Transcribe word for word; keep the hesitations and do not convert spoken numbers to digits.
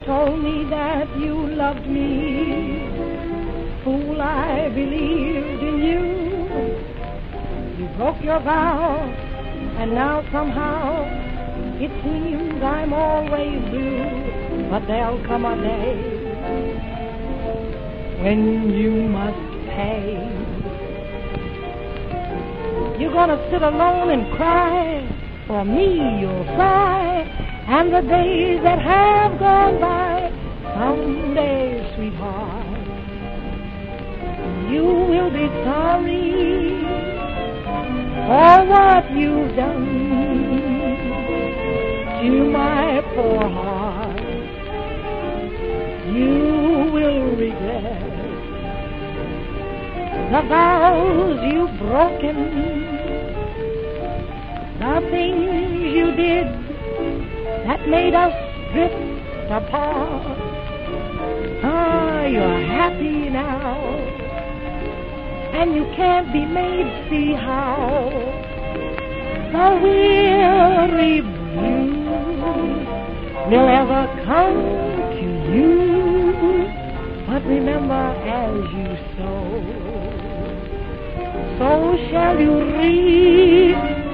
told me that you loved me. Fool, I believed in you. You broke your vow, and now somehow it seems I'm always blue. But there'll come a day when you must pay. You're gonna sit alone and cry. For me you'll sigh. And the days that have gone by, someday, sweetheart, you will be sorry for what you've done to my poor heart. You will regret the vows you've broken, the things you did that made us drift apart. Ah, you're happy now, and you can't be made to see how the weary blues will ever come to you. But remember, as you sow, so shall you reap.